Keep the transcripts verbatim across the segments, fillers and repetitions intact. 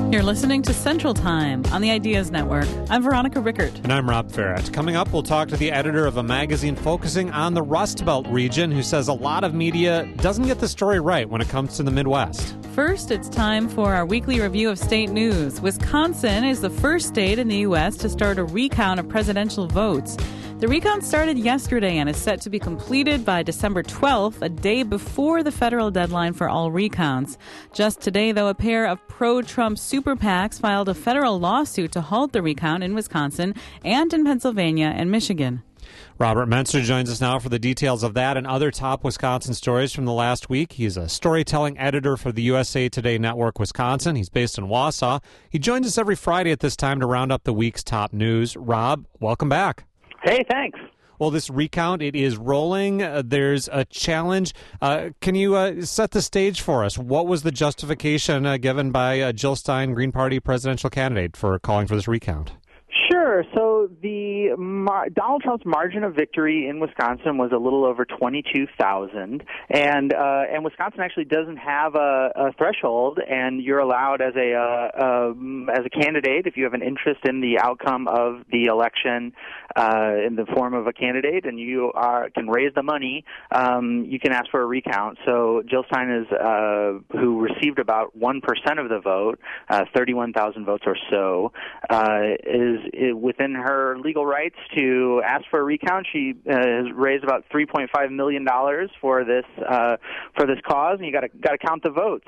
You're listening to Central Time on the Ideas Network. I'm Veronica Rickert. And I'm Rob Farrett. Coming up, we'll talk to the editor of a magazine focusing on the Rust Belt region who says a lot of media doesn't get the story right when it comes to the Midwest. First, it's time for our weekly review of state news. Wisconsin is the first state in the U S to start a recount of presidential votes. The recount started yesterday and is set to be completed by December twelfth, a day before the federal deadline for all recounts. Just today, though, a pair of pro-Trump super PACs filed a federal lawsuit to halt the recount in Wisconsin and in Pennsylvania and Michigan. Robert Menster joins us now for the details of that and other top Wisconsin stories from the last week. He's a storytelling editor for the U S A Today Network Wisconsin. He's based in Wausau. He joins us every Friday at this time to round up the week's top news. Rob, welcome back. Hey, thanks. Well, this recount, it is rolling. Uh, there's a challenge. Uh, can you uh, set the stage for us? What was the justification uh, given by uh, Jill Stein, Green Party presidential candidate, for calling for this recount? Sure. So the Mar- Donald Trump's margin of victory in Wisconsin was a little over twenty-two thousand, and uh, and Wisconsin actually doesn't have a, a threshold, and you're allowed as a uh, um, as a candidate, if you have an interest in the outcome of the election uh, in the form of a candidate, and you are can raise the money, um, you can ask for a recount. So Jill Stein is uh, who received about one percent of the vote, uh, thirty-one thousand votes or so, uh, is within her legal rights to ask for a recount. She uh, has raised about three point five million dollars for this uh, for this cause, and you got to got to count the votes.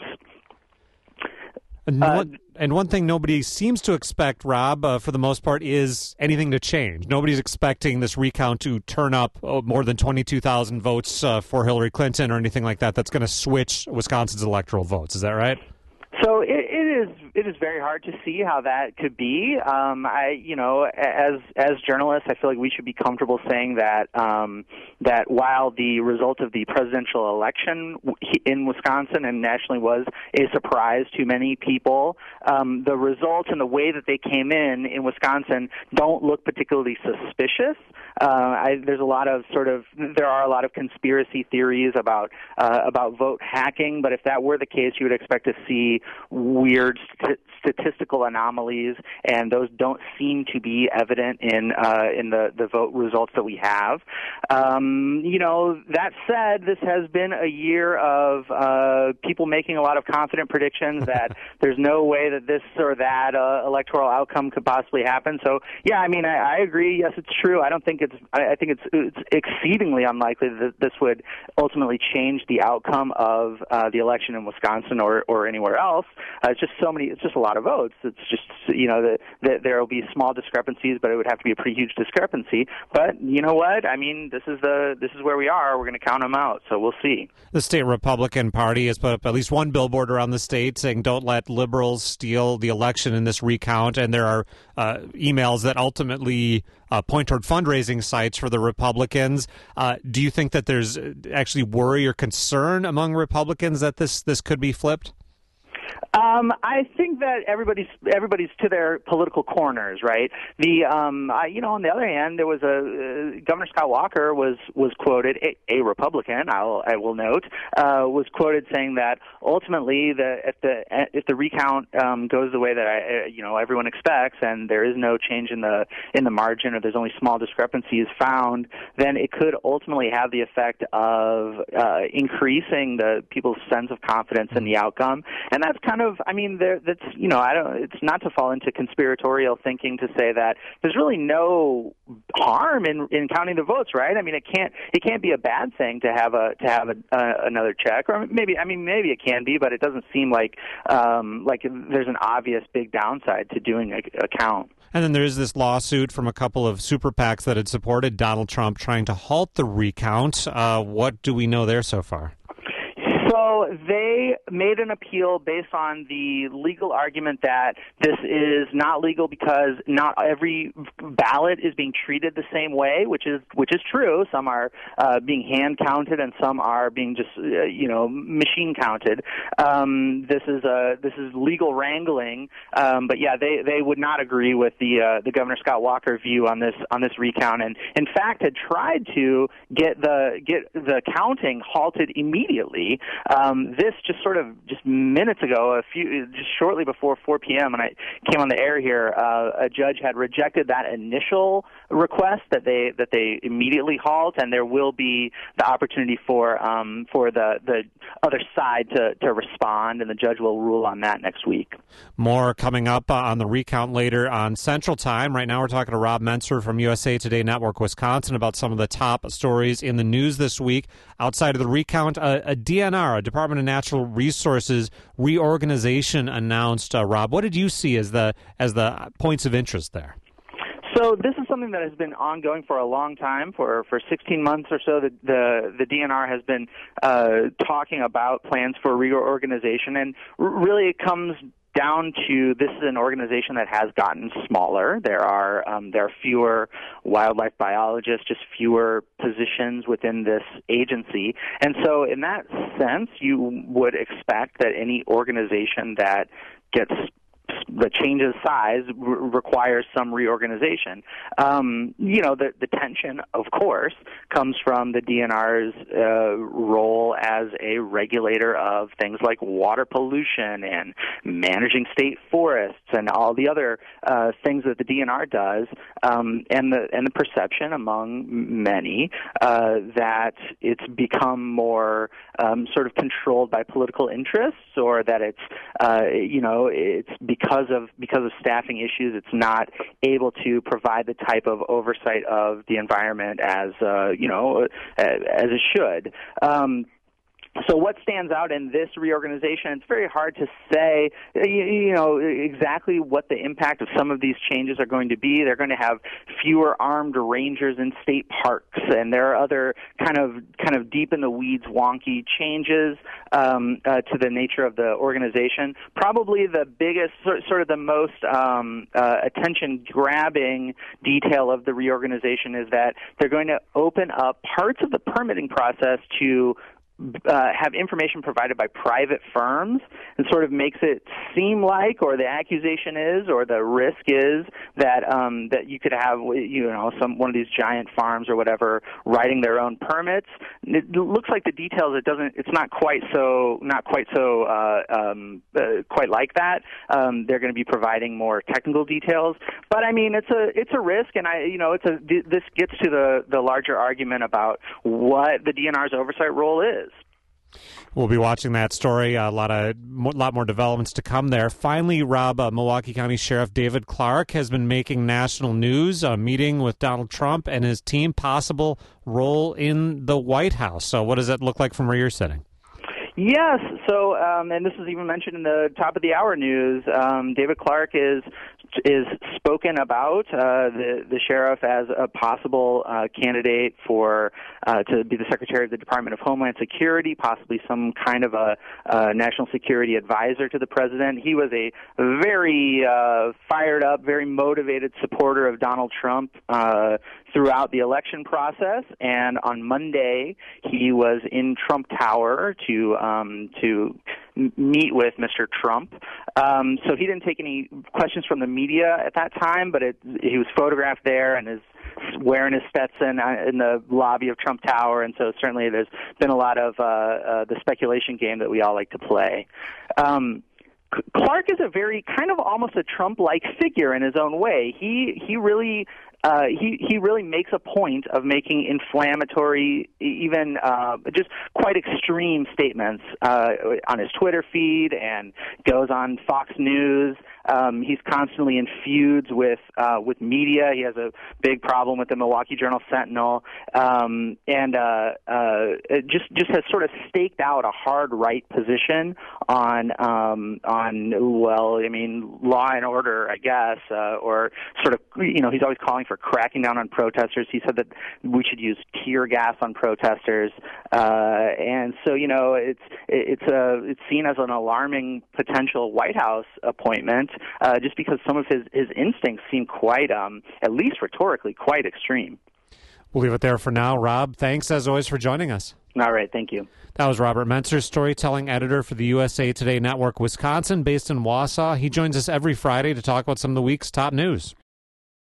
And, uh, one, and one thing nobody seems to expect, Rob, uh, for the most part, is anything to change. Nobody's expecting this recount to turn up oh, more than twenty-two thousand votes uh, for Hillary Clinton or anything like that. That's going to switch Wisconsin's electoral votes. Is that right? So it, it is it is very hard to see how that could be. Um, I you know as as journalists, I feel like we should be comfortable saying that um, that while the result of the presidential election in Wisconsin and nationally was a surprise to many people, um, the results and the way that they came in in Wisconsin don't look particularly suspicious. Uh, I, there's a lot of sort of there are a lot of conspiracy theories about uh, about vote hacking, but if that were the case, you would expect to see weird st- statistical anomalies, and those don't seem to be evident in uh, in the, the vote results that we have. Um, you know, that said, this has been a year of uh, people making a lot of confident predictions that there's no way that this or that uh, electoral outcome could possibly happen. So, yeah, I mean, I, I agree. Yes, it's true. I don't think it's. I, I think it's, it's exceedingly unlikely that this would ultimately change the outcome of uh, the election in Wisconsin or, or anywhere else. Uh, it's just so many. It's just a lot of votes. It's just you know that the, there will be small discrepancies, but it would have to be a pretty huge discrepancy. But you know what? I mean, this is the this is where we are. We're going to count them out. So we'll see. The state Republican Party has put up at least one billboard around the state saying, "Don't let liberals steal the election in this recount." And there are uh, emails that ultimately uh, point toward fundraising sites for the Republicans. Uh, do you think that there's actually worry or concern among Republicans that this this could be flipped? Um, I think that everybody's everybody's to their political corners, right? The um, I, you know, on the other hand, there was a uh, Governor Scott Walker was was quoted, a, a Republican, I'll I will note, uh, was quoted saying that ultimately, the if the if the recount um, goes the way that I, you know everyone expects, and there is no change in the in the margin, or there's only small discrepancies found, then it could ultimately have the effect of uh, increasing the people's sense of confidence in the outcome, and that's kind of, I mean, there, that's, you know, I don't, it's not to fall into conspiratorial thinking to say that there's really no harm in, in counting the votes, right? I mean, it can't, it can't be a bad thing to have a, to have a, uh, another check, or maybe, I mean, maybe it can be, but it doesn't seem like, um, like there's an obvious big downside to doing a, a count. And then there's this lawsuit from a couple of super PACs that had supported Donald Trump trying to halt the recount. Uh, what do we know there so far? So they made an appeal based on the legal argument that this is not legal because not every ballot is being treated the same way, which is which is true. Some are uh, being hand counted, and some are being just uh, you know machine counted. Um, this is a this is legal wrangling, um, but yeah, they, they would not agree with the uh, the Governor Scott Walker view on this on this recount, and in fact had tried to get the get the counting halted immediately. Uh, Um, this just sort of just minutes ago, a few just shortly before four p.m. when I came on the air here, uh, a judge had rejected that initial request that they that they immediately halt, and there will be the opportunity for um, for the the other side to to respond, and the judge will rule on that next week. More coming up uh, on the recount later on Central Time. Right now, we're talking to Rob Mentzer from U S A Today Network Wisconsin about some of the top stories in the news this week. Outside of the recount, uh, a D N R, a Department of Natural Resources reorganization announced. Uh, Rob, what did you see as the as the points of interest there? So this is something that has been ongoing for a long time. For, for sixteen months or so, the the, the D N R has been uh, talking about plans for reorganization, and r- really it comes down to this is an organization that has gotten smaller. There are um, there are fewer wildlife biologists, just fewer positions within this agency. And so in that sense, you would expect that any organization that gets the changes size r- requires some reorganization. Um, you know, the, the tension, of course, comes from the D N R's uh, role as a regulator of things like water pollution and managing state forests and all the other uh, things that the D N R does, um, and the and the perception among many uh, that it's become more um, sort of controlled by political interests, or that it's uh, you know it's because of because of staffing issues, it's not able to provide the type of oversight of the environment as uh, you know as it should. Um, So what stands out in this reorganization? It's very hard to say, you, you know, exactly what the impact of some of these changes are going to be. They're going to have fewer armed rangers in state parks, and there are other kind of kind of deep in the weeds, wonky changes um, uh, to the nature of the organization. Probably the biggest, sort of the most um, uh, attention-grabbing detail of the reorganization is that they're going to open up parts of the permitting process to Uh, have information provided by private firms, and sort of makes it seem like, or the accusation is, or the risk is that um, that you could have, you know, some one of these giant farms or whatever writing their own permits. It looks like the details. It doesn't. It's not quite so. Not quite so. Uh, um, uh, quite like that. Um, they're going to be providing more technical details. But I mean, it's a it's a risk, and I you know it's a this gets to the the larger argument about what the D N R's oversight role is. We'll be watching that story. A lot of, a lot more developments to come there. Finally, Rob, uh, Milwaukee County Sheriff David Clarke has been making national news, a meeting with Donald Trump and his team, possible role in the White House. So what does it look like from where you're sitting? Yes. So, um, and this was even mentioned in the top of the hour news. Um, David Clarke is is spoken about uh, the the sheriff as a possible uh, candidate for uh, to be the Secretary of the Department of Homeland Security, possibly some kind of a, a national security advisor to the president. He was a very uh, fired up, very motivated supporter of Donald Trump uh, throughout the election process, and on Monday he was in Trump Tower to um, to meet with Mister Trump. Um, so he didn't take any questions from the media at that time, but it, he was photographed there and is wearing his Stetson in the lobby of Trump Tower, and so certainly there's been a lot of uh, uh, the speculation game that we all like to play. Um, Clarke is a very kind of almost a Trump-like figure in his own way. He he really uh, he he really makes a point of making inflammatory, even uh, just quite extreme statements uh, on his Twitter feed, and goes on Fox News. Um, he's constantly in feuds with uh, with media. He has a big problem with the Milwaukee Journal-Sentinel, um, and uh, uh, just just has sort of staked out a hard right position on um, on well, I mean, law and order, I guess, uh, or sort of, you know, he's always calling for cracking down on protesters. He said that we should use tear gas on protesters, uh, and so you know, it's it's a it's seen as an alarming potential White House appointment. Uh, just because some of his, his instincts seem quite, um, at least rhetorically, quite extreme. We'll leave it there for now. Rob, thanks as always for joining us. All right, thank you. That was Robert Mentzer, storytelling editor for the U S A Today Network Wisconsin, based in Wausau. He joins us every Friday to talk about some of the week's top news.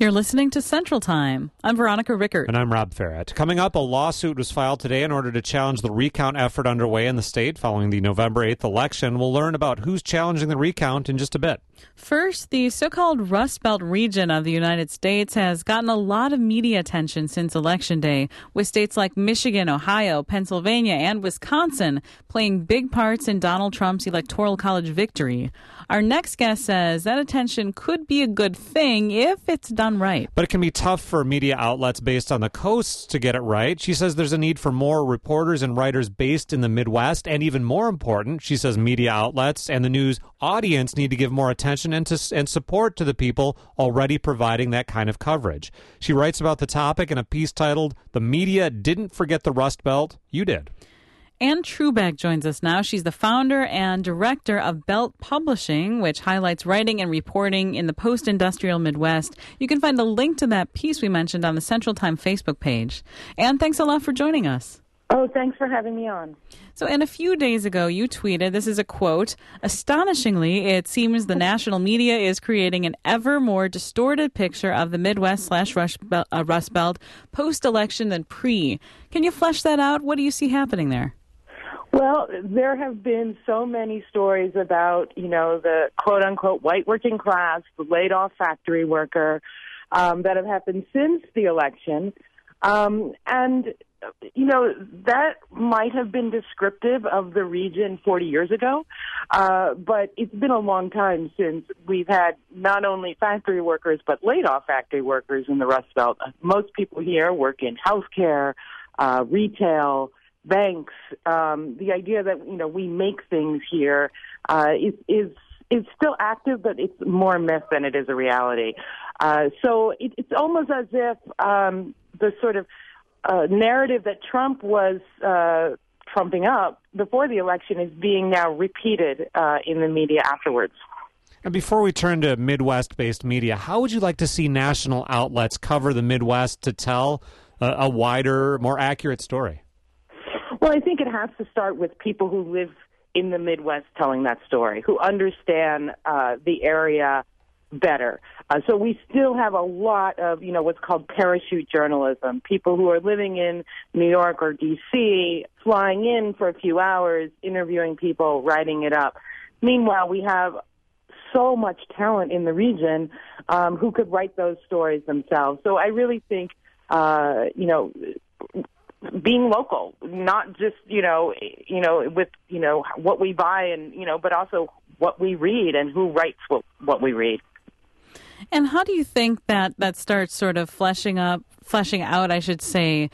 You're listening to Central Time. I'm Veronica Rickert. And I'm Rob Farrett. Coming up, a lawsuit was filed today in order to challenge the recount effort underway in the state following the November eighth election. We'll learn about who's challenging the recount in just a bit. First, the so-called Rust Belt region of the United States has gotten a lot of media attention since Election Day, with states like Michigan, Ohio, Pennsylvania, and Wisconsin playing big parts in Donald Trump's Electoral College victory. Our next guest says that attention could be a good thing if it's done right. But it can be tough for media outlets based on the coasts to get it right. She says there's a need for more reporters and writers based in the Midwest, and even more important, she says media outlets and the news audience need to give more attention and, to, and support to the people already providing that kind of coverage. She writes about the topic in a piece titled, "The Media Didn't Forget the Rust Belt, You Did." Anne Trubeck joins us now. She's the founder and director of Belt Publishing, which highlights writing and reporting in the post-industrial Midwest. You can find a link to that piece we mentioned on the Central Time Facebook page. Anne, thanks a lot for joining us. Oh, thanks for having me on. So, Anne, a few days ago, you tweeted, this is a quote, "Astonishingly, it seems the national media is creating an ever more distorted picture of the Midwest slash Rust Belt, uh, Rust Belt post-election than pre." Can you flesh that out? What do you see happening there? Well, there have been so many stories about, you know, the quote-unquote white working class, the laid-off factory worker, um, that have happened since the election. Um, and, you know, that might have been descriptive of the region forty years ago, uh, but it's been a long time since we've had not only factory workers, but laid-off factory workers in the Rust Belt. Most people here work in healthcare, uh, retail, banks. Um, the idea that, you know, we make things here uh, is is is still active, but it's more a myth than it is a reality. Uh, so it, it's almost as if um, the sort of uh, narrative that Trump was uh, trumping up before the election is being now repeated uh, in the media afterwards. And before we turn to Midwest-based media, how would you like to see national outlets cover the Midwest to tell a, a wider, more accurate story? Well, I think it has to start with people who live in the Midwest telling that story, who understand uh, the area better. Uh, so we still have a lot of, you know, what's called parachute journalism, people who are living in New York or D C, flying in for a few hours, interviewing people, writing it up. Meanwhile, we have so much talent in the region um, who could write those stories themselves. So I really think, uh, you know, being local, not just, you know, you know, with, you know, what we buy and, you know, but also what we read and who writes what, what we read. And how do you think that that starts sort of fleshing up, fleshing out, I should say,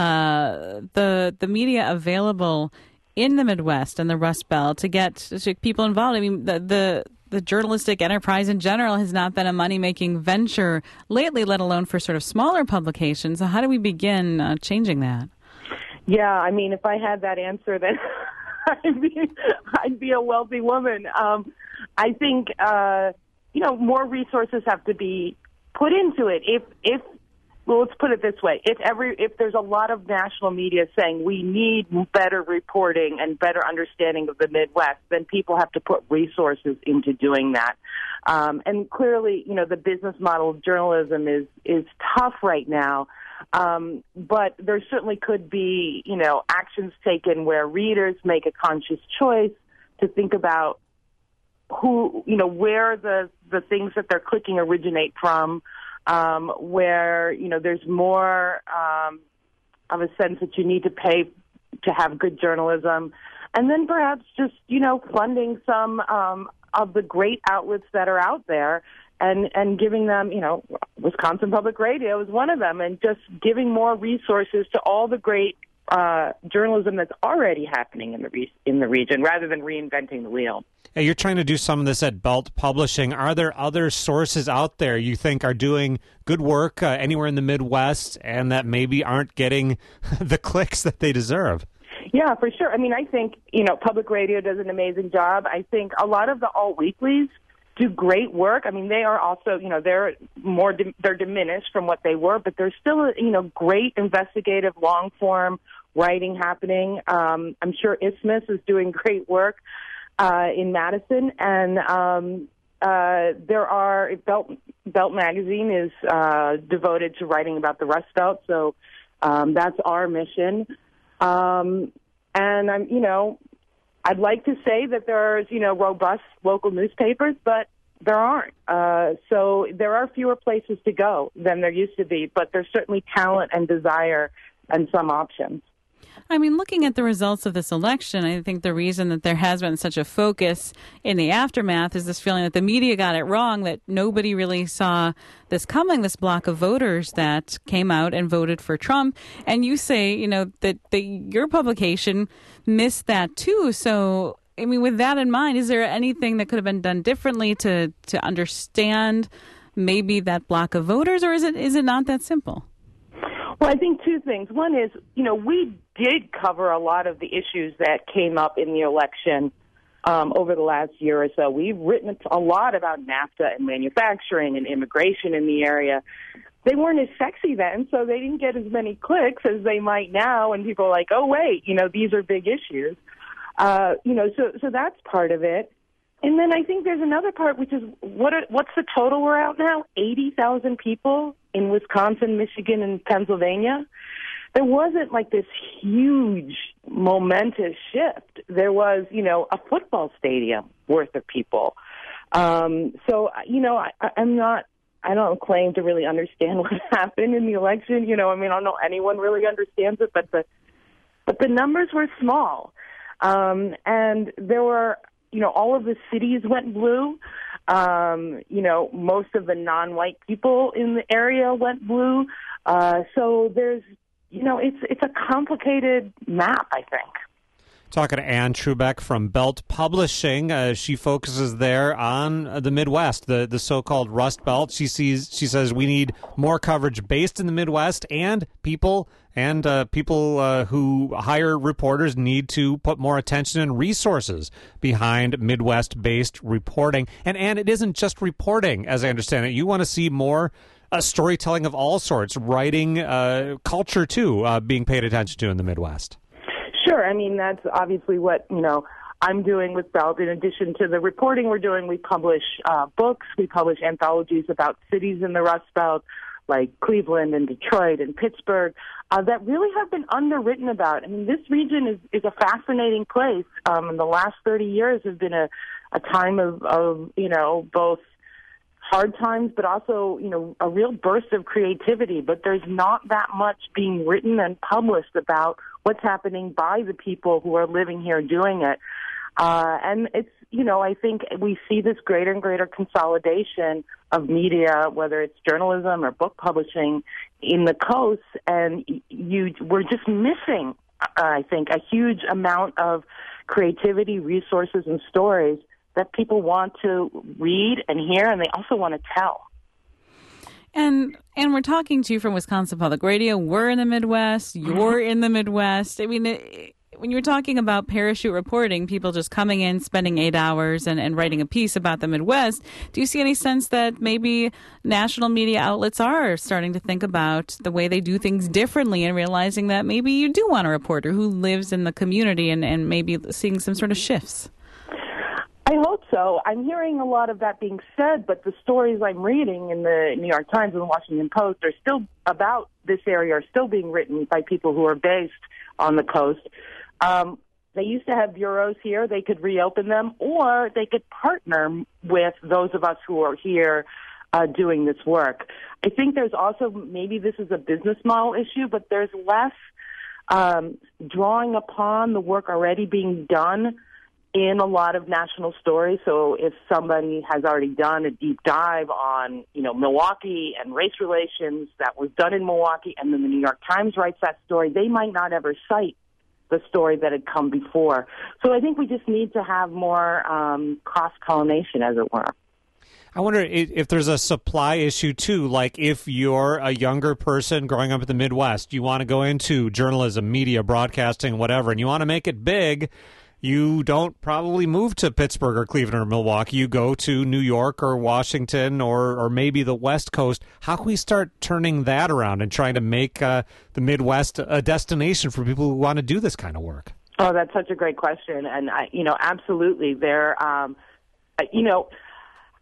uh, the the media available in the Midwest and the Rust Belt to get to people involved? I mean, the the the journalistic enterprise in general has not been a money-making venture lately, let alone for sort of smaller publications. So how do we begin uh, changing that? Yeah, I mean, if I had that answer, then I'd be I'd be a wealthy woman. Um, I think uh, you know, more resources have to be put into it. If if well, let's put it this way: if every if there's a lot of national media saying we need better reporting and better understanding of the Midwest, then people have to put resources into doing that. Um, and clearly, you know, the business model of journalism is is tough right now. Um, but there certainly could be, you know, actions taken where readers make a conscious choice to think about who, you know, where the, the things that they're clicking originate from, um, where, you know, there's more um, of a sense that you need to pay to have good journalism. And then perhaps just, you know, funding some um, of the great outlets that are out there and, and giving them, you know, Wisconsin Public Radio is one of them, and just giving more resources to all the great uh, journalism that's already happening in the re- in the region, rather than reinventing the wheel. Hey, you're trying to do some of this at Belt Publishing. Are there other sources out there you think are doing good work uh, anywhere in the Midwest and that maybe aren't getting the clicks that they deserve? Yeah, for sure. I mean, I think, you know, Public Radio does an amazing job. I think a lot of the alt weeklies do great work. I mean, they are also, you know, they're more, they're diminished from what they were, but there's still, you know, great investigative long form writing happening. Um, I'm sure Isthmus is doing great work uh, in Madison, and um, uh, there are Belt Belt Magazine is uh, devoted to writing about the Rust Belt, so um, that's our mission. Um, and I'm, you know, I'd like to say that there's, you know, robust local newspapers, but there aren't. Uh, so there are fewer places to go than there used to be, but there's certainly talent and desire and some options. I mean, looking at the results of this election, I think the reason that there has been such a focus in the aftermath is this feeling that the media got it wrong, that nobody really saw this coming, this block of voters that came out and voted for Trump. And you say, you know, that, that your publication missed that too. So, I mean, with that in mind, is there anything that could have been done differently to, to understand maybe that block of voters, or is it is it not that simple? Well, I think two things. One is, you know, we did cover a lot of the issues that came up in the election um, over the last year or so. We've written a lot about NAFTA and manufacturing and immigration in the area. They weren't as sexy then, so they didn't get as many clicks as they might now, and people are like, oh, wait, you know, these are big issues. Uh, you know, so so that's part of it. And then I think there's another part, which is what are, what's the total we're out now? eighty thousand people in Wisconsin, Michigan, and Pennsylvania. There wasn't like this huge, momentous shift. There was, you know, a football stadium worth of people. Um, so, you know, I, I'm not, I don't claim to really understand what happened in the election. You know, I mean, I don't know anyone really understands it, but the, but the numbers were small. Um, and there were, you know, all of the cities went blue. Um, you know, most of the non-white people in the area went blue. Uh, so there's, you know, it's it's a complicated map, I think. Talking to Anne Trubeck from Belt Publishing, uh, she focuses there on uh, the Midwest, the the so-called Rust Belt. She sees, she says, we need more coverage based in the Midwest, and people and uh, people uh, who hire reporters need to put more attention and resources behind Midwest-based reporting. And Anne, it isn't just reporting, as I understand it. You want to see more uh, storytelling of all sorts, writing, uh, culture too, uh, being paid attention to in the Midwest. Sure. I mean, that's obviously what, you know, I'm doing with Belt. In addition to the reporting we're doing, we publish uh, books. We publish anthologies about cities in the Rust Belt, like Cleveland and Detroit and Pittsburgh, uh, that really have been underwritten about. I mean, this region is, is a fascinating place. Um, and the last thirty years have been a, a time of, of, you know, both hard times, but also, you know, a real burst of creativity. But there's not that much being written and published about what's happening by the people who are living here doing it. Uh, and it's, you know, I think we see this greater and greater consolidation of media, whether it's journalism or book publishing in the coast, and you, we're just missing, uh, I think, a huge amount of creativity, resources, and stories that people want to read and hear, and they also want to tell. And and we're talking to you from Wisconsin Public Radio. We're in the Midwest. You're in the Midwest. I mean, it, when you're talking about parachute reporting, people just coming in, spending eight hours and, and writing a piece about the Midwest, do you see any sense that maybe national media outlets are starting to think about the way they do things differently and realizing that maybe you do want a reporter who lives in the community and, and maybe seeing some sort of shifts? I hope so. I'm hearing a lot of that being said, but the stories I'm reading in the New York Times and the Washington Post are still about this area, are still being written by people who are based on the coast. Um, they used to have bureaus here. They could reopen them, or they could partner with those of us who are here uh, doing this work. I think there's also, maybe this is a business model issue, but there's less um, drawing upon the work already being done in a lot of national stories. So if somebody has already done a deep dive on, you know, Milwaukee and race relations that was done in Milwaukee, and then the New York Times writes that story, they might not ever cite the story that had come before. So I think we just need to have more um, cross-pollination, as it were. I wonder if there's a supply issue, too, like if you're a younger person growing up in the Midwest, you want to go into journalism, media, broadcasting, whatever, and you want to make it big. You don't probably move to Pittsburgh or Cleveland or Milwaukee. You go to New York or Washington or, or maybe the West Coast. How can we start turning that around and trying to make uh, the Midwest a destination for people who want to do this kind of work? Oh, that's such a great question. And, I, you know, absolutely. There, um, you know,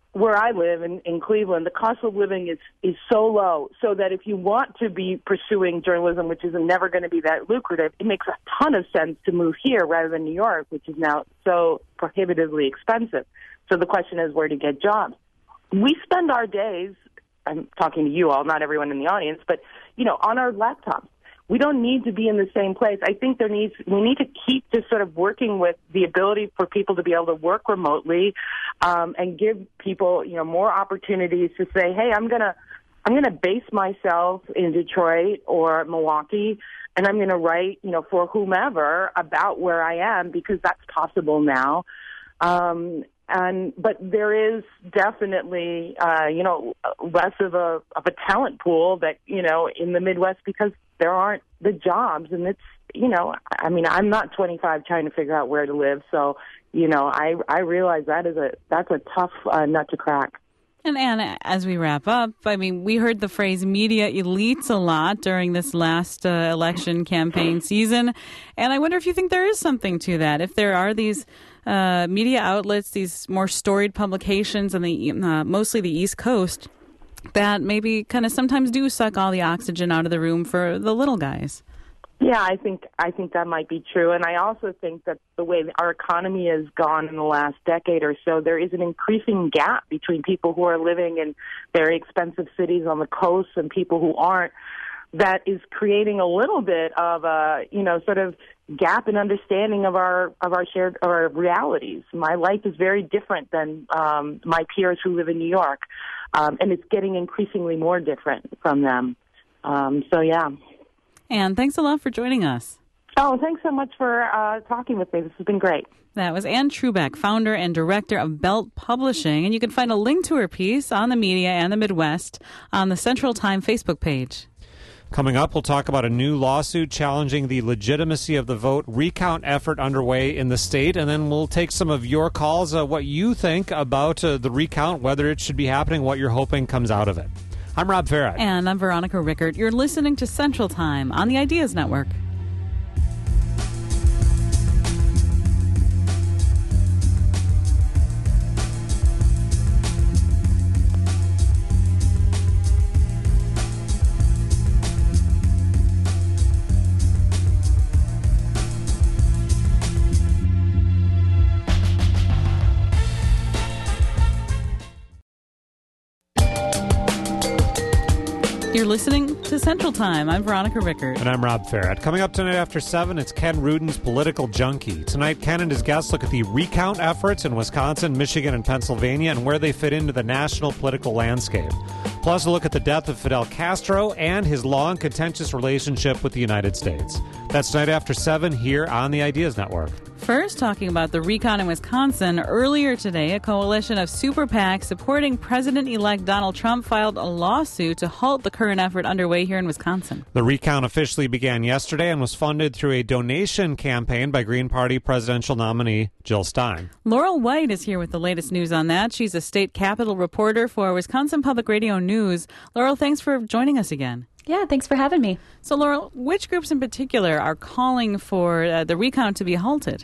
where I live in, in Cleveland, the cost of living is, is so low, so that if you want to be pursuing journalism, which is never going to be that lucrative, it makes a ton of sense to move here rather than New York, which is now so prohibitively expensive. So the question is where to get jobs. We spend our days, I'm talking to you all, not everyone in the audience, but, you know, on our laptops. We don't need to be in the same place. I think there needs we need to keep just sort of working with the ability for people to be able to work remotely, um, and give people, you know, more opportunities to say, hey, I'm gonna I'm gonna base myself in Detroit or Milwaukee, and I'm gonna write, you know, for whomever about where I am, because that's possible now. Um, And but there is definitely uh, you know less of a of a talent pool that you know in the Midwest, because there aren't the jobs, and it's you know I mean I'm not twenty-five trying to figure out where to live, so you know I I realize that is a that's a tough uh, nut to crack. And Anne, as we wrap up, I mean, we heard the phrase media elites a lot during this last uh, election campaign season. And I wonder if you think there is something to that. If there are these uh, media outlets, these more storied publications on the uh, mostly the East Coast, that maybe kind of sometimes do suck all the oxygen out of the room for the little guys. Yeah, I think I think that might be true. And I also think that the way our economy has gone in the last decade or so, there is an increasing gap between people who are living in very expensive cities on the coast and people who aren't. That is creating a little bit of a, you know, sort of gap in understanding of our of our shared of our realities. My life is very different than um, my peers who live in New York, um, and it's getting increasingly more different from them. Um, so, yeah. Anne, thanks a lot for joining us. Oh, thanks so much for uh, talking with me. This has been great. That was Anne Trubeck, founder and director of Belt Publishing. And you can find a link to her piece on the media and the Midwest on the Central Time Facebook page. Coming up, we'll talk about a new lawsuit challenging the legitimacy of the vote recount effort underway in the state. And then we'll take some of your calls, uh, what you think about uh, the recount, whether it should be happening, what you're hoping comes out of it. I'm Rob Farrett. And I'm Veronica Rickert. You're listening to Central Time on the Ideas Network. You're listening to Central Time. I'm Veronica Rickert. And I'm Rob Farrett. Coming up tonight after seven, it's Ken Rudin's Political Junkie. Tonight, Ken and his guests look at the recount efforts in Wisconsin, Michigan, and Pennsylvania and where they fit into the national political landscape. Plus, a look at the death of Fidel Castro and his long, contentious relationship with the United States. That's tonight after seven here on the Ideas Network. First, talking about the recount in Wisconsin, earlier today, a coalition of super PACs supporting President-elect Donald Trump filed a lawsuit to halt the current effort underway here in Wisconsin. The recount officially began yesterday and was funded through a donation campaign by Green Party presidential nominee Jill Stein. Laurel White is here with the latest news on that. She's a state capitol reporter for Wisconsin Public Radio News. Laurel, thanks for joining us again. Yeah, thanks for having me. So, Laurel, which groups in particular are calling for uh, the recount to be halted?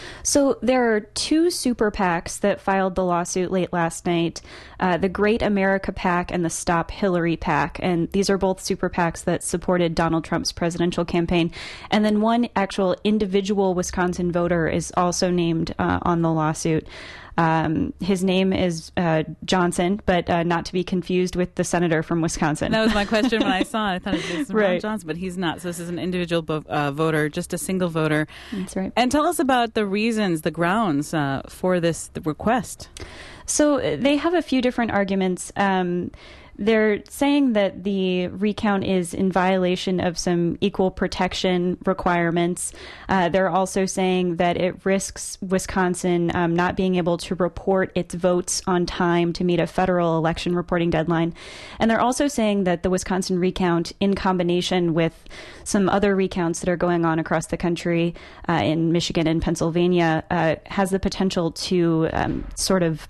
So there are two super PACs that filed the lawsuit late last night, uh, the Great America PAC and the Stop Hillary PAC. And these are both super PACs that supported Donald Trump's presidential campaign. And then one actual individual Wisconsin voter is also named uh, on the lawsuit. Um, his name is uh, Johnson, but uh, not to be confused with the senator from Wisconsin. That was my question when I saw it. I thought it was right. Ron Johnson, but he's not. So this is an individual bo- uh, voter, just a single voter. That's right. And tell us about the reasons, the grounds uh, for this request. So they have a few different arguments. Um, They're saying that the recount is in violation of some equal protection requirements. Uh, they're also saying that it risks Wisconsin um, not being able to report its votes on time to meet a federal election reporting deadline. And they're also saying that the Wisconsin recount, in combination with some other recounts that are going on across the country uh, in Michigan and Pennsylvania, uh, has the potential to um, sort of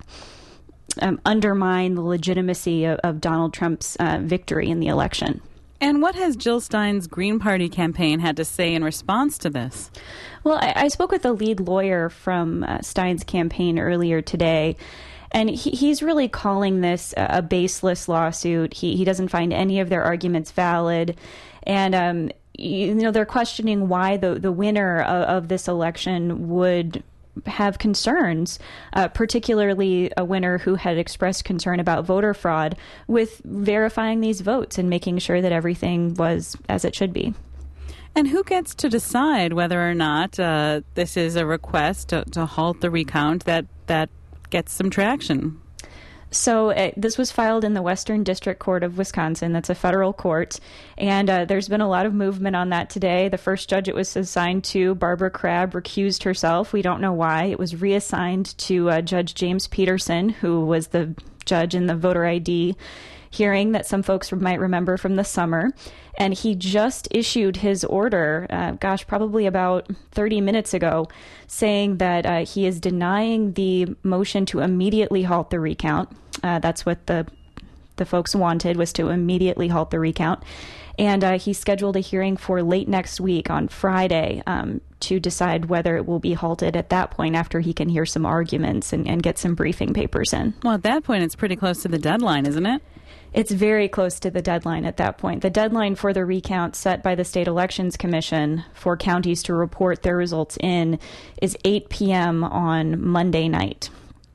Um, undermine the legitimacy of, of Donald Trump's uh, victory in the election. And what has Jill Stein's Green Party campaign had to say in response to this? Well, I, I spoke with the lead lawyer from uh, Stein's campaign earlier today, And he, he's really calling this a baseless lawsuit. He, he doesn't find any of their arguments valid. And, um, you know, they're questioning why the, the winner of, of this election would have concerns, uh, particularly a winner who had expressed concern about voter fraud, with verifying these votes and making sure that everything was as it should be. And who gets to decide whether or not uh, this is a request to, to halt the recount that, that gets some traction? So uh, this was filed in the Western District Court of Wisconsin. That's a federal court. And uh, there's been a lot of movement on that today. The first judge it was assigned to, Barbara Crabb, recused herself. We don't know why. It was reassigned to uh, Judge James Peterson, who was the judge in the voter I D hearing that some folks might remember from the summer. And he just issued his order, uh, gosh, probably about thirty minutes ago, saying that uh, he is denying the motion to immediately halt the recount. Uh, that's what the the folks wanted, was to immediately halt the recount. And uh, he scheduled a hearing for late next week on Friday um, to decide whether it will be halted at that point, after he can hear some arguments and, and get some briefing papers in. Well, at that point, it's pretty close to the deadline, isn't it? It's very close to the deadline at that point. The deadline for the recount set by the State Elections Commission for counties to report their results in is eight p.m. on Monday night.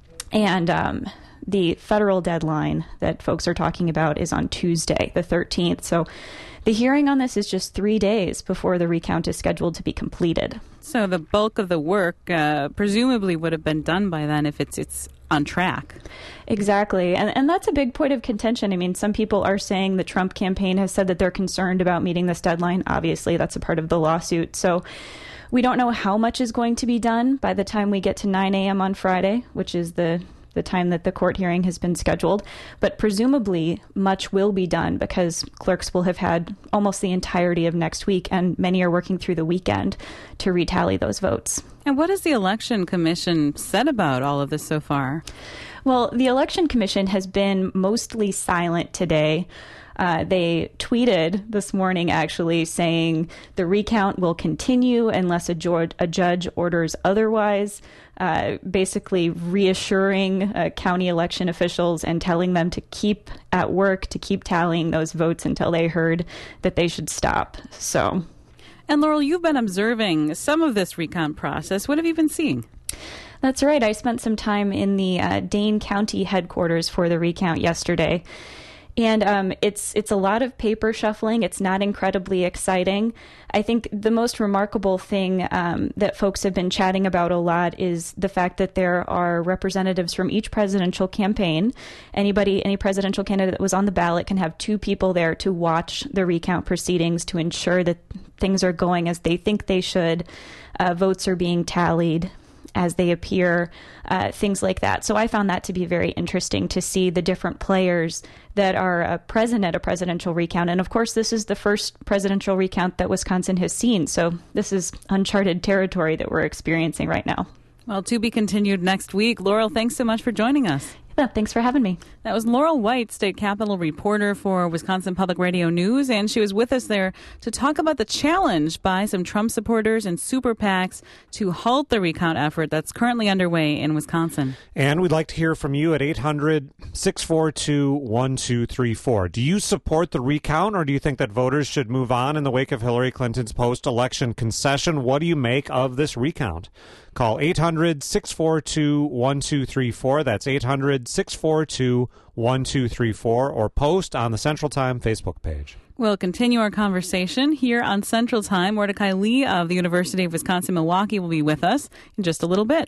And um, the federal deadline that folks are talking about is on Tuesday, the thirteenth. So the hearing on this is just three days before the recount is scheduled to be completed. So the bulk of the work uh, presumably would have been done by then if it's it's on track. Exactly. And and that's a big point of contention. I mean, some people are saying the Trump campaign has said that they're concerned about meeting this deadline. Obviously, that's a part of the lawsuit. So we don't know how much is going to be done by the time we get to nine a.m. on Friday, which is the the time that the court hearing has been scheduled. But presumably much will be done, because clerks will have had almost the entirety of next week, and many are working through the weekend to retally those votes. And what has the Election Commission said about all of this so far? Well, the Election Commission has been mostly silent today. Uh, they tweeted this morning, actually, saying the recount will continue unless a, jo- a judge orders otherwise, uh, basically reassuring uh, county election officials and telling them to keep at work, to keep tallying those votes until they heard that they should stop. So, and Laurel, you've been observing some of this recount process. What have you been seeing? That's right. I spent some time in the uh, Dane County headquarters for the recount yesterday. And um, it's it's a lot of paper shuffling. It's not incredibly exciting. I think the most remarkable thing um, that folks have been chatting about a lot is the fact that there are representatives from each presidential campaign. Anybody, any presidential candidate that was on the ballot can have two people there to watch the recount proceedings to ensure that things are going as they think they should. Uh, votes are being tallied as they appear, uh, things like that. So I found that to be very interesting, to see the different players that are uh, present at a presidential recount. And of course, this is the first presidential recount that Wisconsin has seen. So this is uncharted territory that we're experiencing right now. Well, to be continued next week. Laurel, thanks so much for joining us. Yeah, thanks for having me. That was Laurel White, state capitol reporter for Wisconsin Public Radio News, and she was with us there to talk about the challenge by some Trump supporters and super PACs to halt the recount effort that's currently underway in Wisconsin. And we'd like to hear from you at eight hundred, six four two, one two three four. Do you support the recount, or do you think that voters should move on in the wake of Hillary Clinton's post-election concession? What do you make of this recount? Call eight hundred, six four two, one two three four. That's eight hundred, six four two, one two three four, or post on the Central Time Facebook page. We'll continue our conversation here on Central Time. Mordecai Lee of the University of Wisconsin-Milwaukee will be with us in just a little bit.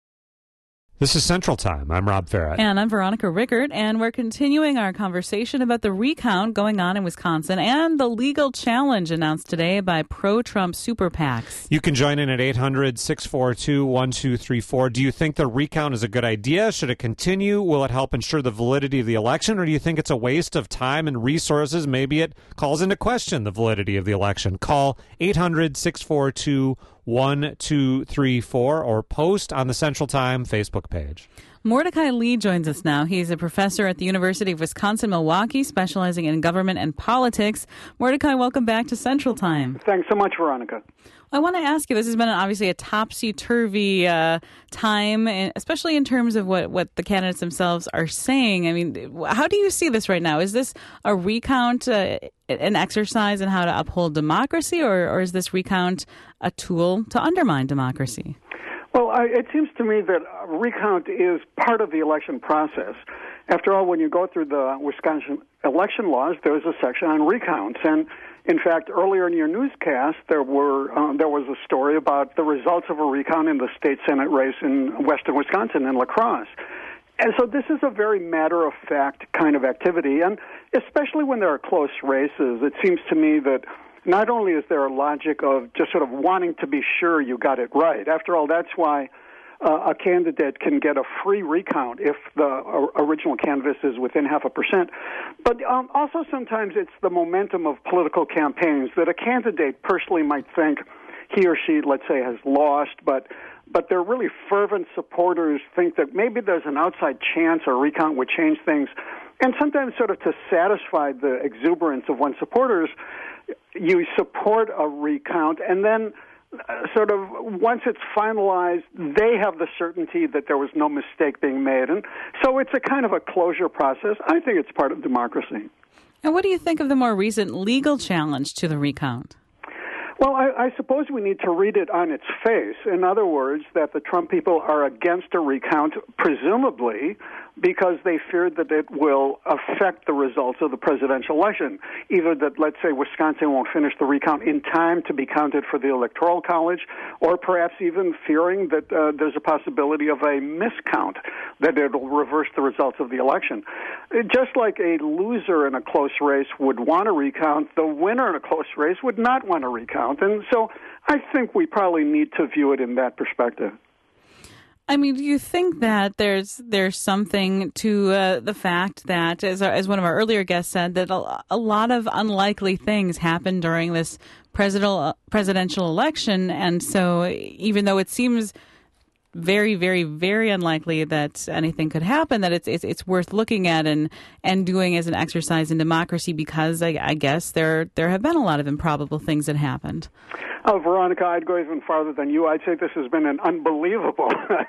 This is Central Time. I'm Rob Farrett. And I'm Veronica Rickert, and we're continuing our conversation about the recount going on in Wisconsin and the legal challenge announced today by pro-Trump super PACs. You can join in at eight hundred, six four two, one two three four. Do you think the recount is a good idea? Should it continue? Will it help ensure the validity of the election, or do you think it's a waste of time and resources? Maybe it calls into question the validity of the election. Call eight hundred, six four two, one two three four or post on the Central Time Facebook page. Mordecai Lee joins us now. He's a professor at the University of Wisconsin-Milwaukee, specializing in government and politics. Mordecai, welcome back to Central Time. Thanks so much, Veronica. I want to ask you, this has been obviously a topsy-turvy uh, time, especially in terms of what, what the candidates themselves are saying. I mean, how do you see this right now? Is this a recount, uh, an exercise in how to uphold democracy, or, or is this recount a tool to undermine democracy? Well, I, it seems to me that a recount is part of the election process. After all, when you go through the Wisconsin election laws, there's a section on recounts. And in fact, earlier in your newscast, there were uh, there was a story about the results of a recount in the state Senate race in western Wisconsin in La Crosse. And so this is a very matter-of-fact kind of activity, and especially when there are close races, it seems to me that not only is there a logic of just sort of wanting to be sure you got it right. After all, that's why uh, a candidate can get a free recount if the uh, original canvas is within half a percent. But um, also sometimes it's the momentum of political campaigns that a candidate personally might think he or she, let's say, has lost, but but their really fervent supporters think that maybe there's an outside chance a recount would change things. And sometimes sort of to satisfy the exuberance of one's supporters, you support a recount, and then uh, sort of once it's finalized, they have the certainty that there was no mistake being made. And so it's a kind of a closure process. I think it's part of democracy. And what do you think of the more recent legal challenge to the recount? Well, I, I suppose we need to read it on its face. In other words, that the Trump people are against a recount, presumably because they fear that it will affect the results of the presidential election. Either that, let's say, Wisconsin won't finish the recount in time to be counted for the Electoral College, or perhaps even fearing that uh, there's a possibility of a miscount, that it'll reverse the results of the election. Just like a loser in a close race would want a recount, the winner in a close race would not want a recount. And so I think we probably need to view it in that perspective. I mean, do you think that there's there's something to uh, the fact that, as our, as one of our earlier guests said, that a, a lot of unlikely things happened during this presidential presidential election, and so even though it seems very, very, very unlikely that anything could happen, that it's it's, it's worth looking at and, and doing as an exercise in democracy, because I, I guess there there have been a lot of improbable things that happened. Oh, Veronica, I'd go even farther than you. I'd say this has been an unbelievable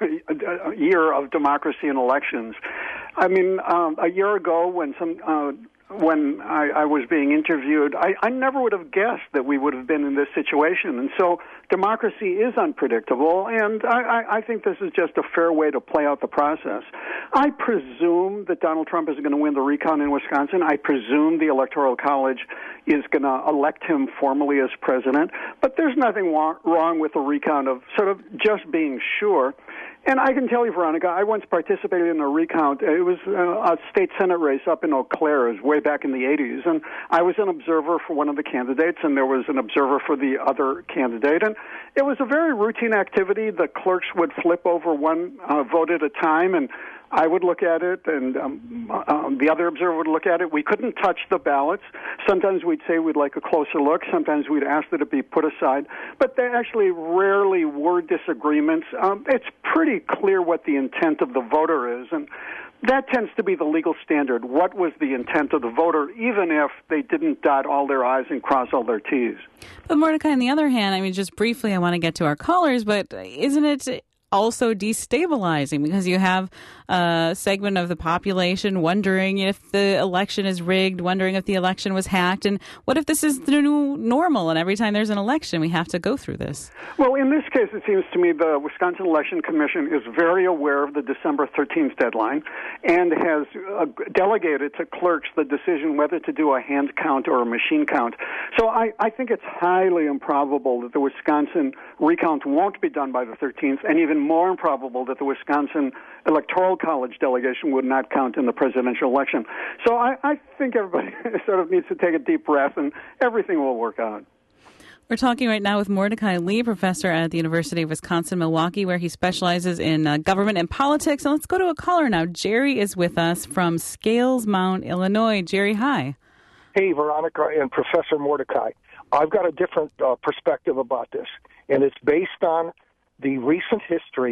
year of democracy and elections. I mean, um, a year ago when some uh, when I, I was being interviewed, I, I never would have guessed that we would have been in this situation. And so democracy is unpredictable, and I, I, I think this is just a fair way to play out the process. I presume that Donald Trump is going to win the recount in Wisconsin. I presume the Electoral College is going to elect him formally as president. But there's nothing wa- wrong with a recount of sort of just being sure. And I can tell you, Veronica, I once participated in a recount. It was uh, a state Senate race up in Eau Claire. It was way back in the eighties. And I was an observer for one of the candidates, and there was an observer for the other candidate. And it was a very routine activity. The clerks would flip over one uh, vote at a time, and I would look at it, and um, uh, the other observer would look at it. We couldn't touch the ballots. Sometimes we'd say we'd like a closer look. Sometimes we'd ask that it be put aside. But there actually rarely were disagreements. Um, it's pretty clear what the intent of the voter is, and that tends to be the legal standard. What was the intent of the voter, even if they didn't dot all their I's and cross all their T's? But Mordecai, on the other hand, I mean, just briefly, I want to get to our callers, but isn't it also destabilizing, because you have a segment of the population wondering if the election is rigged, wondering if the election was hacked, and what if this is the new normal, and every time there's an election we have to go through this? Well, in this case, it seems to me the Wisconsin Election Commission is very aware of the December thirteenth deadline and has uh, delegated to clerks the decision whether to do a hand count or a machine count. So I, I think it's highly improbable that the Wisconsin recount won't be done by the thirteenth, and even more improbable that the Wisconsin Electoral College delegation would not count in the presidential election. So I, I think everybody sort of needs to take a deep breath, and everything will work out. We're talking right now with Mordecai Lee, professor at the University of Wisconsin-Milwaukee, where he specializes in uh, government and politics. And let's go to a caller now. Jerry is with us from Scales Mount, Illinois. Jerry, hi. Hey, Veronica and Professor Mordecai. I've got a different uh, perspective about this, and it's based on the recent history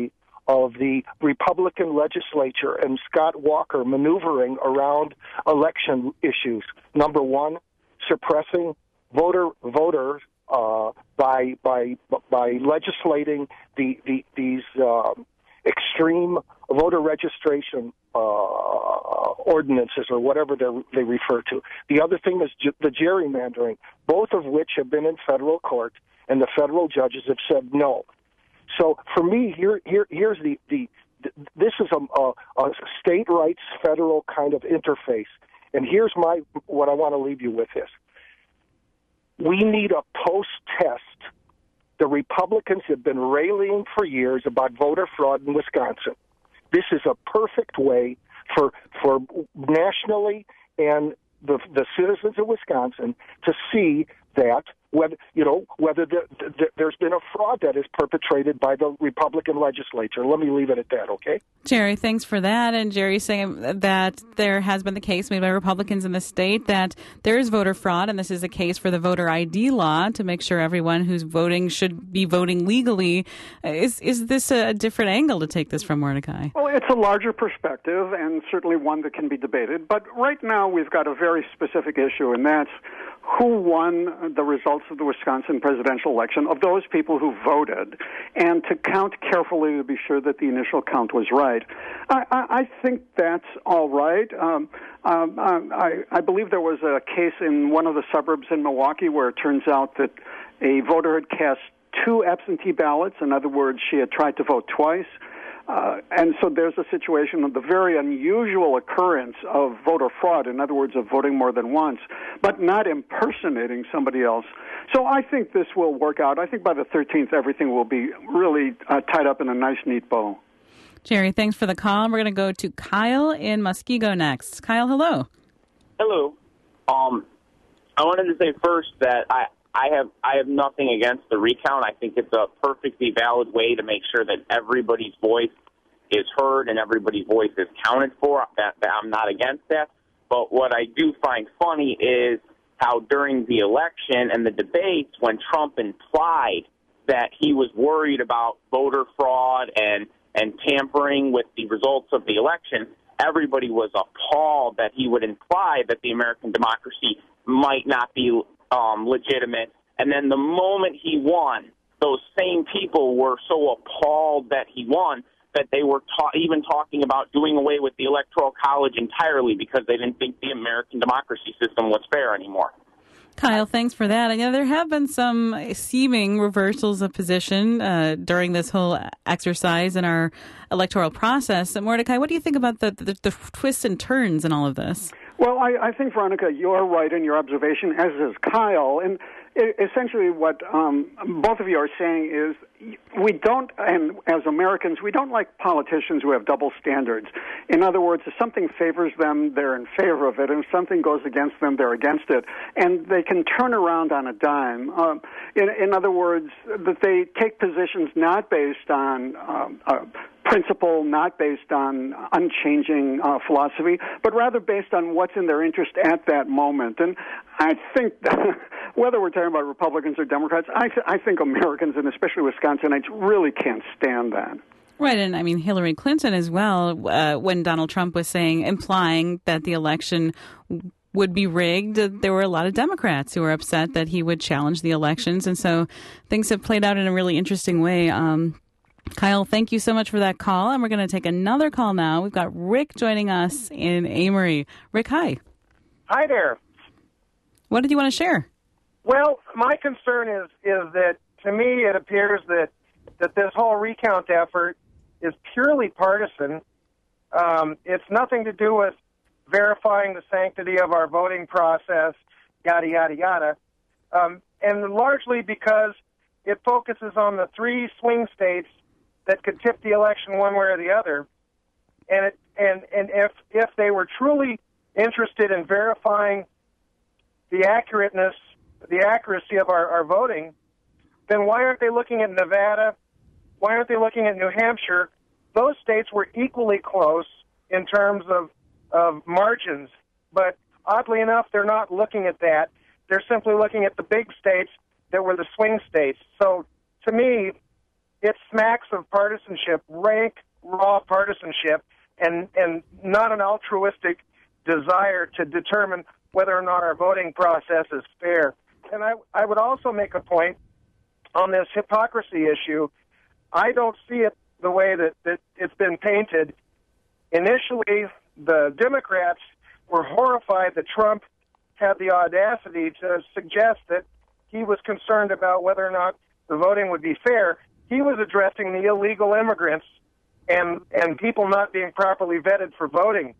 of the Republican legislature and Scott Walker maneuvering around election issues. Number one, suppressing voter voters uh, by by by legislating the, the these uh, extreme voter registration uh, ordinances or whatever they refer to. The other thing is ge- the gerrymandering, both of which have been in federal court, and the federal judges have said no. So for me, here, here, here's the, the, the this is a, a, a state rights federal kind of interface, and here's my what I want to leave you with is: we need a post-test. The Republicans have been railing for years about voter fraud in Wisconsin. This is a perfect way for for nationally and the the citizens of Wisconsin to see that whether you know whether the, the, there's been a fraud that is perpetrated by the Republican legislature. Let me leave it at that, okay? Jerry, thanks for that. And Jerry's saying that there has been the case made by Republicans in the state that there is voter fraud, and this is a case for the voter I D law to make sure everyone who's voting should be voting legally. Is is this a different angle to take this from, Mordecai? Well, it's a larger perspective and certainly one that can be debated. But right now we've got a very specific issue, and that's who won the results of the Wisconsin presidential election, of those people who voted, and to count carefully to be sure that the initial count was right. I, I, I think that's all right. Um, um, I, I believe there was a case in one of the suburbs in Milwaukee where it turns out that a voter had cast two absentee ballots. In other words, she had tried to vote twice. Uh, and so there's a situation of the very unusual occurrence of voter fraud, in other words, of voting more than once, but not impersonating somebody else. So I think this will work out. I think by the thirteenth, everything will be really uh, tied up in a nice, neat bow. Jerry, thanks for the call. We're going to go to Kyle in Muskego next. Kyle, hello. Hello. Um, I wanted to say first that I, I have I have nothing against the recount. I think it's a perfectly valid way to make sure that everybody's voice is heard and everybody's voice is counted for. That, that I'm not against that. But what I do find funny is how during the election and the debates, when Trump implied that he was worried about voter fraud and, and tampering with the results of the election, everybody was appalled that he would imply that the American democracy might not be Um, legitimate. And then the moment he won, those same people were so appalled that he won that they were ta- even talking about doing away with the Electoral College entirely because they didn't think the American democracy system was fair anymore. Kyle, thanks for that. I know there have been some seeming reversals of position uh, during this whole exercise in our electoral process. Mordecai, what do you think about the, the, the twists and turns in all of this? Well, I, I think, Veronica, you're right in your observation, as is Kyle. And essentially what um, both of you are saying is we don't, and as Americans, we don't like politicians who have double standards. In other words, if something favors them, they're in favor of it, and if something goes against them, they're against it. And they can turn around on a dime. Um, in, in other words, that they take positions not based on um, uh, principle, not based on unchanging uh, philosophy, but rather based on what's in their interest at that moment. And I think that whether we're talking about Republicans or Democrats, I, th- I think Americans, and especially Wisconsinites, really can't stand that. Right, and I mean Hillary Clinton as well, uh, when Donald Trump was saying, implying that the election would be rigged, there were a lot of Democrats who were upset that he would challenge the elections, and so things have played out in a really interesting way. Um, Kyle, thank you so much for that call, and we're going to take another call now. We've got Rick joining us in Amory. Rick, hi. Hi there. What did you want to share? Well, my concern is is that, to me, it appears that, that this whole recount effort is purely partisan. Um, it's nothing to do with verifying the sanctity of our voting process, yada, yada, yada. Um, and largely because it focuses on the three swing states that could tip the election one way or the other. And it, and, and if if they were truly interested in verifying the accurateness, the accuracy of our, our voting, then why aren't they looking at Nevada? Why aren't they looking at New Hampshire? Those states were equally close in terms of, of margins. But oddly enough, they're not looking at that. They're simply looking at the big states that were the swing states. So to me, it smacks of partisanship, rank, raw partisanship, and, and not an altruistic desire to determine whether or not our voting process is fair. And I, I would also make a point on this hypocrisy issue. I don't see it the way that, that it's been painted. Initially, the Democrats were horrified that Trump had the audacity to suggest that he was concerned about whether or not the voting would be fair. He was addressing the illegal immigrants and, and people not being properly vetted for voting.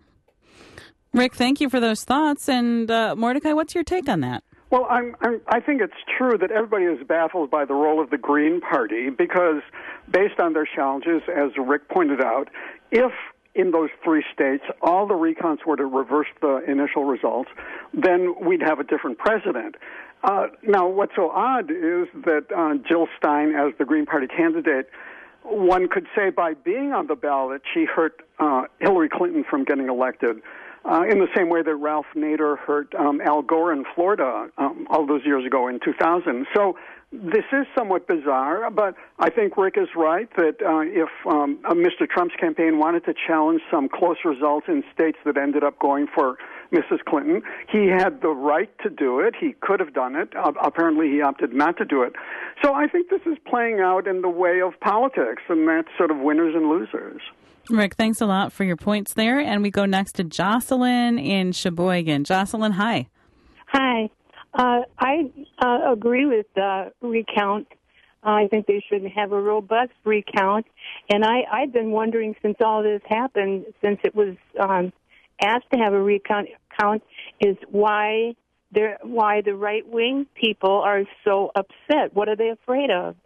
Rick, thank you for those thoughts. And uh, Mordecai, what's your take on that? Well, I'm, I'm, I think it's true that everybody is baffled by the role of the Green Party because, based on their challenges, as Rick pointed out, if in those three states all the recounts were to reverse the initial results, then we'd have a different president. Uh, now, what's so odd is that uh, Jill Stein, as the Green Party candidate, one could say by being on the ballot, she hurt uh, Hillary Clinton from getting elected. Uh, in the same way that Ralph Nader hurt um, Al Gore in Florida um, all those years ago in two thousand. So this is somewhat bizarre, but I think Rick is right that uh, if um, uh, Mister Trump's campaign wanted to challenge some close results in states that ended up going for Missus Clinton, he had the right to do it. He could have done it. Uh, apparently he opted not to do it. So I think this is playing out in the way of politics, and that's sort of winners and losers. Rick, thanks a lot for your points there. And we go next to Jocelyn in Sheboygan. Jocelyn, hi. Hi. Uh, I uh, agree with uh, recount. Uh, I think they should have a robust recount. And I, I've been wondering since all this happened, since it was um, asked to have a recount, count, is why they're, why the right-wing people are so upset. What are they afraid of?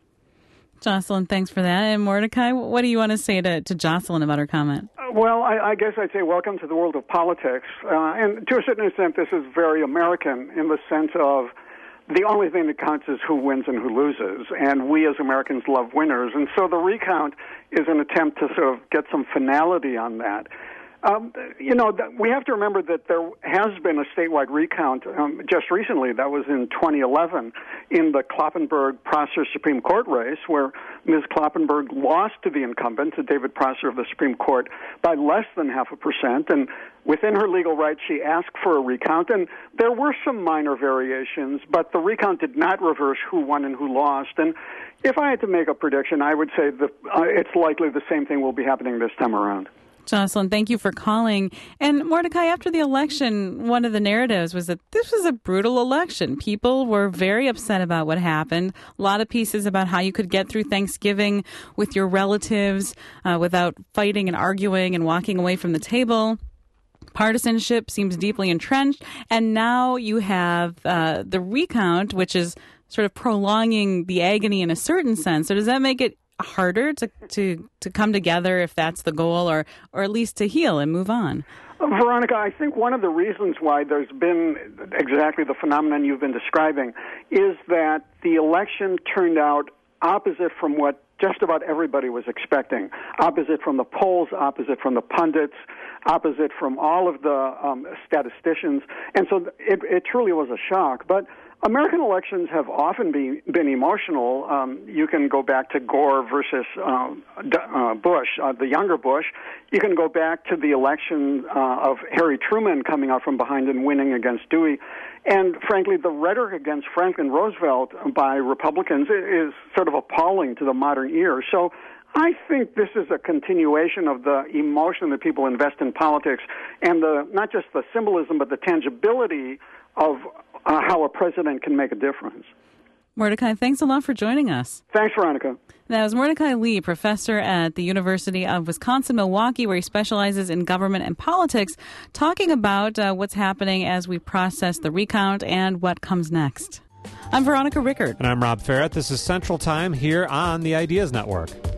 Jocelyn, thanks for that. And Mordecai, what do you want to say to, to Jocelyn about her comment? Uh, well, I, I guess I'd say welcome to the world of politics. Uh, and to a certain extent, this is very American in the sense of the only thing that counts is who wins and who loses. And we as Americans love winners. And so the recount is an attempt to sort of get some finality on that. Um, you know, we have to remember that there has been a statewide recount um, just recently. That was in twenty eleven in the Kloppenburg-Prosser Supreme Court race, where Miz Kloppenburg lost to the incumbent, to David Prosser of the Supreme Court, by less than half a percent. And within her legal rights, she asked for a recount. And there were some minor variations, but the recount did not reverse who won and who lost. And if I had to make a prediction, I would say that uh, it's likely the same thing will be happening this time around. Jocelyn, thank you for calling. And Mordecai, after the election, one of the narratives was that this was a brutal election. People were very upset about what happened. A lot of pieces about how you could get through Thanksgiving with your relatives uh, without fighting and arguing and walking away from the table. Partisanship seems deeply entrenched. And now you have uh, the recount, which is sort of prolonging the agony in a certain sense. So does that make it harder to, to, to come together if that's the goal, or, or at least to heal and move on? Veronica, I think one of the reasons why there's been exactly the phenomenon you've been describing is that the election turned out opposite from what just about everybody was expecting. Opposite from the polls, opposite from the pundits, opposite from all of the um, statisticians. And so it, it truly was a shock. But American elections have often be, been emotional. Um, you can go back to Gore versus uh, uh, Bush, uh, the younger Bush. You can go back to the election uh, of Harry Truman coming out from behind and winning against Dewey. And frankly, the rhetoric against Franklin Roosevelt by Republicans is sort of appalling to the modern ear. So I think this is a continuation of the emotion that people invest in politics and the not just the symbolism, but the tangibility of uh, how a president can make a difference. Mordecai, thanks a lot for joining us. Thanks, Veronica. That was Mordecai Lee, professor at the University of Wisconsin-Milwaukee, where he specializes in government and politics, talking about uh, what's happening as we process the recount and what comes next. I'm Veronica Rickard. And I'm Rob Farrett. This is Central Time here on the Ideas Network.